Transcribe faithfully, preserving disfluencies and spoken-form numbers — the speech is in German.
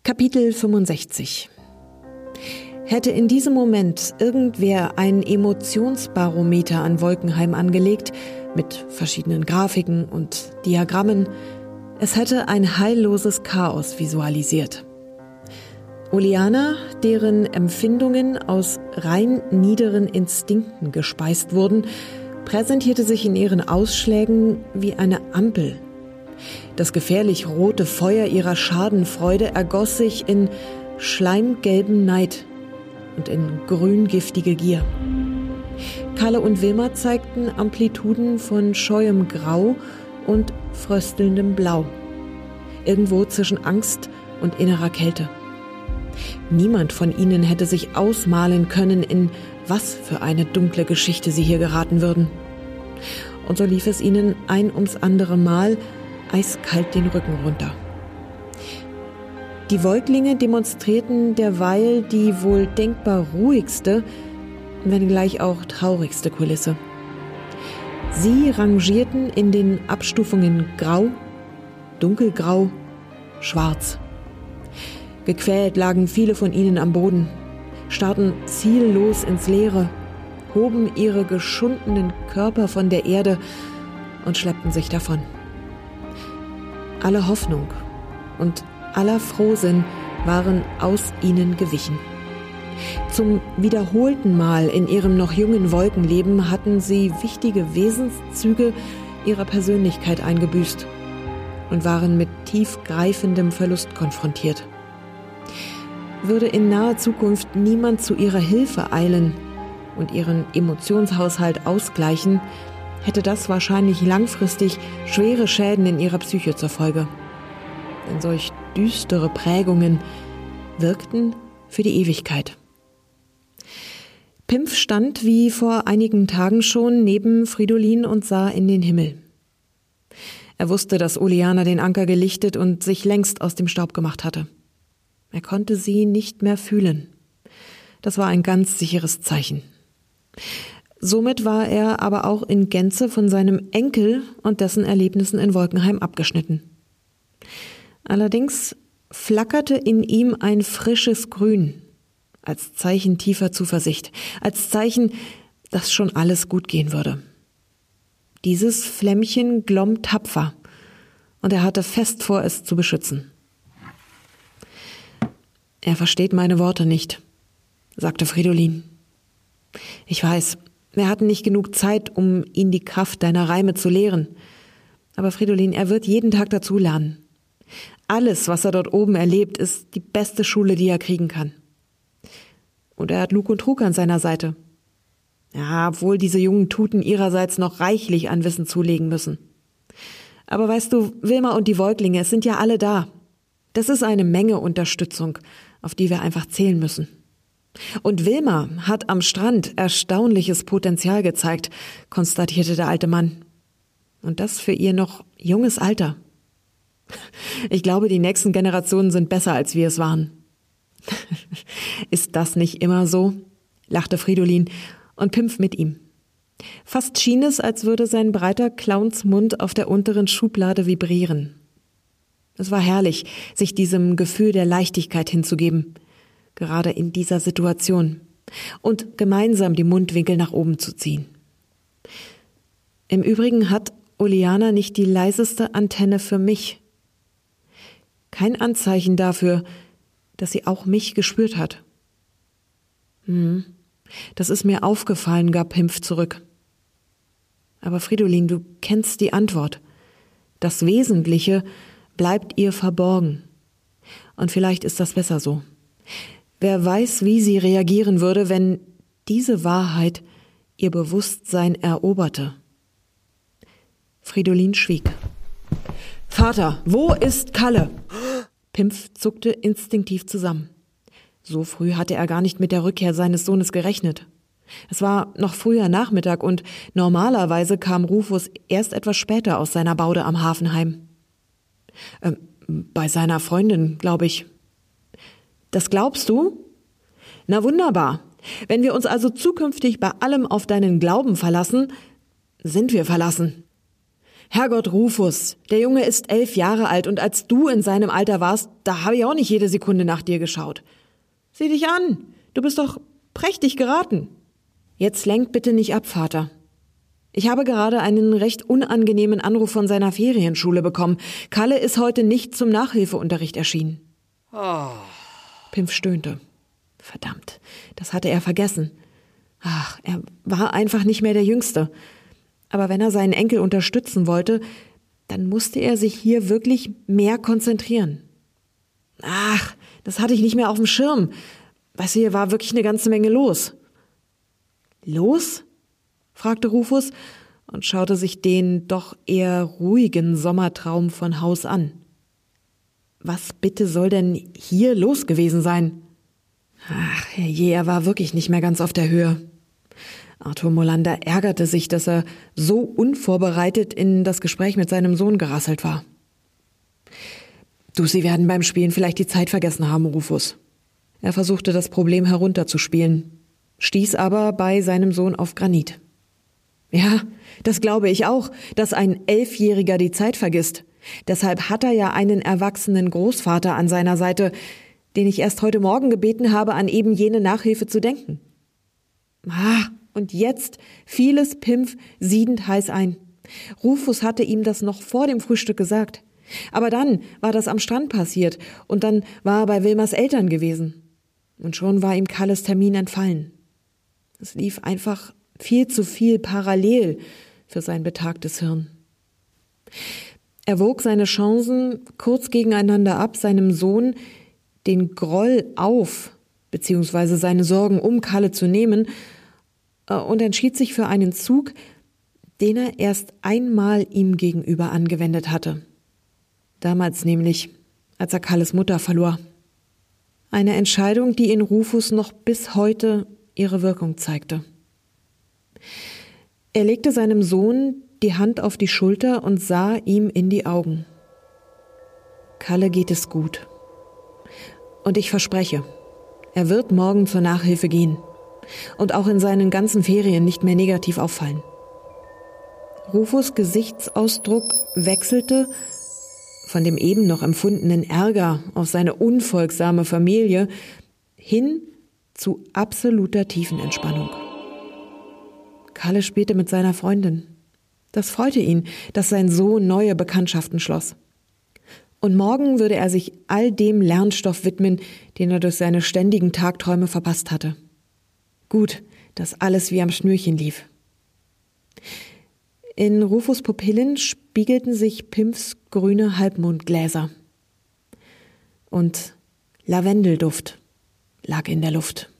Kapitel fünfundsechzig. Hätte in diesem Moment irgendwer ein Emotionsbarometer an Wolkenheim angelegt, mit verschiedenen Grafiken und Diagrammen, es hätte ein heilloses Chaos visualisiert. Oleana, deren Empfindungen aus rein niederen Instinkten gespeist wurden, präsentierte sich in ihren Ausschlägen wie eine Ampel. Das gefährlich rote Feuer ihrer Schadenfreude ergoss sich in schleimgelben Neid und in grüngiftige Gier. Kalle und Wilma zeigten Amplituden von scheuem Grau und fröstelndem Blau, irgendwo zwischen Angst und innerer Kälte. Niemand von ihnen hätte sich ausmalen können, in was für eine dunkle Geschichte sie hier geraten würden. Und so lief es ihnen ein ums andere Mal eiskalt den Rücken runter. Die Wolklinge demonstrierten derweil die wohl denkbar ruhigste, wenngleich auch traurigste Kulisse. Sie rangierten in den Abstufungen Grau, Dunkelgrau, Schwarz. Gequält lagen viele von ihnen am Boden, starrten ziellos ins Leere, hoben ihre geschundenen Körper von der Erde und schleppten sich davon. Alle Hoffnung und aller Frohsinn waren aus ihnen gewichen. Zum wiederholten Mal in ihrem noch jungen Wolkenleben hatten sie wichtige Wesenszüge ihrer Persönlichkeit eingebüßt und waren mit tiefgreifendem Verlust konfrontiert. Würde in naher Zukunft niemand zu ihrer Hilfe eilen und ihren Emotionshaushalt ausgleichen, hätte das wahrscheinlich langfristig schwere Schäden in ihrer Psyche zur Folge. Denn solch düstere Prägungen wirkten für die Ewigkeit. Pimpf stand wie vor einigen Tagen schon neben Fridolin und sah in den Himmel. Er wusste, dass Oleana den Anker gelichtet und sich längst aus dem Staub gemacht hatte. Er konnte sie nicht mehr fühlen. Das war ein ganz sicheres Zeichen. Somit war er aber auch in Gänze von seinem Enkel und dessen Erlebnissen in Wolkenheim abgeschnitten. Allerdings flackerte in ihm ein frisches Grün, als Zeichen tiefer Zuversicht, als Zeichen, dass schon alles gut gehen würde. Dieses Flämmchen glomm tapfer, und er hatte fest vor, es zu beschützen. Er versteht meine Worte nicht, sagte Fridolin. Ich weiß, wir hatten nicht genug Zeit, um ihn die Kraft deiner Reime zu lehren. Aber Fridolin, er wird jeden Tag dazulernen. Alles, was er dort oben erlebt, ist die beste Schule, die er kriegen kann. Und er hat Lug und Trug an seiner Seite. Ja, obwohl diese jungen Tuten ihrerseits noch reichlich an Wissen zulegen müssen. Aber weißt du, Wilma und die Wolklinge, es sind ja alle da. Das ist eine Menge Unterstützung, auf die wir einfach zählen müssen. Und Wilma hat am Strand erstaunliches Potenzial gezeigt, konstatierte der alte Mann. Und das für ihr noch junges Alter. Ich glaube, die nächsten Generationen sind besser, als wir es waren. Ist das nicht immer so? Lachte Fridolin und Pimpf mit ihm. Fast schien es, als würde sein breiter Clownsmund auf der unteren Schublade vibrieren. Es war herrlich, sich diesem Gefühl der Leichtigkeit hinzugeben, gerade in dieser Situation, und gemeinsam die Mundwinkel nach oben zu ziehen. Im Übrigen hat Oleana nicht die leiseste Antenne für mich. Kein Anzeichen dafür, dass sie auch mich gespürt hat. Hm, das ist mir aufgefallen, gab Pimpf zurück. Aber Fridolin, du kennst die Antwort. Das Wesentliche bleibt ihr verborgen. Und vielleicht ist das besser so. Wer weiß, wie sie reagieren würde, wenn diese Wahrheit ihr Bewusstsein eroberte. Fridolin schwieg. Vater, wo ist Kalle? Pimpf zuckte instinktiv zusammen. So früh hatte er gar nicht mit der Rückkehr seines Sohnes gerechnet. Es war noch früher Nachmittag und normalerweise kam Rufus erst etwas später aus seiner Baude am Hafen heim. Ähm, bei seiner Freundin, glaube ich. Das glaubst du? Na wunderbar. Wenn wir uns also zukünftig bei allem auf deinen Glauben verlassen, sind wir verlassen. Herrgott, Rufus, der Junge ist elf Jahre alt und als du in seinem Alter warst, da habe ich auch nicht jede Sekunde nach dir geschaut. Sieh dich an, du bist doch prächtig geraten. Jetzt lenkt bitte nicht ab, Vater. Ich habe gerade einen recht unangenehmen Anruf von seiner Ferienschule bekommen. Kalle ist heute nicht zum Nachhilfeunterricht erschienen. Oh. Pimpf stöhnte. Verdammt, das hatte er vergessen. Ach, er war einfach nicht mehr der Jüngste. Aber wenn er seinen Enkel unterstützen wollte, dann musste er sich hier wirklich mehr konzentrieren. Ach, das hatte ich nicht mehr auf dem Schirm. Weißt du, hier war wirklich eine ganze Menge los. Los? Fragte Rufus und schaute sich den doch eher ruhigen Sommertraum von Haus an. Was bitte soll denn hier los gewesen sein? Ach, herrje, er war wirklich nicht mehr ganz auf der Höhe. Arthur Molander ärgerte sich, dass er so unvorbereitet in das Gespräch mit seinem Sohn gerasselt war. Du, Sie werden beim Spielen vielleicht die Zeit vergessen haben, Rufus. Er versuchte, das Problem herunterzuspielen, stieß aber bei seinem Sohn auf Granit. Ja, das glaube ich auch, dass ein Elfjähriger die Zeit vergisst. Deshalb hat er ja einen erwachsenen Großvater an seiner Seite, den ich erst heute Morgen gebeten habe, an eben jene Nachhilfe zu denken. Ah, und jetzt fiel es Pimpf siedend heiß ein. Rufus hatte ihm das noch vor dem Frühstück gesagt. Aber dann war das am Strand passiert und dann war er bei Wilmers Eltern gewesen. Und schon war ihm Kalles Termin entfallen. Es lief einfach viel zu viel parallel für sein betagtes Hirn. Er wog seine Chancen kurz gegeneinander ab, seinem Sohn den Groll auf, beziehungsweise seine Sorgen um Kalle zu nehmen, und entschied sich für einen Zug, den er erst einmal ihm gegenüber angewendet hatte. Damals nämlich, als er Kalles Mutter verlor. Eine Entscheidung, die in Rufus noch bis heute ihre Wirkung zeigte. Er legte seinem Sohn die Hand auf die Schulter und sah ihm in die Augen. Kalle geht es gut. Und ich verspreche, er wird morgen zur Nachhilfe gehen und auch in seinen ganzen Ferien nicht mehr negativ auffallen. Rufus' Gesichtsausdruck wechselte von dem eben noch empfundenen Ärger auf seine unfolgsame Familie hin zu absoluter Tiefenentspannung. Kalle spielte mit seiner Freundin. Das freute ihn, dass sein Sohn neue Bekanntschaften schloss. Und morgen würde er sich all dem Lernstoff widmen, den er durch seine ständigen Tagträume verpasst hatte. Gut, dass alles wie am Schnürchen lief. In Rufus' Pupillen spiegelten sich Pimpfs grüne Halbmondgläser. Und Lavendelduft lag in der Luft.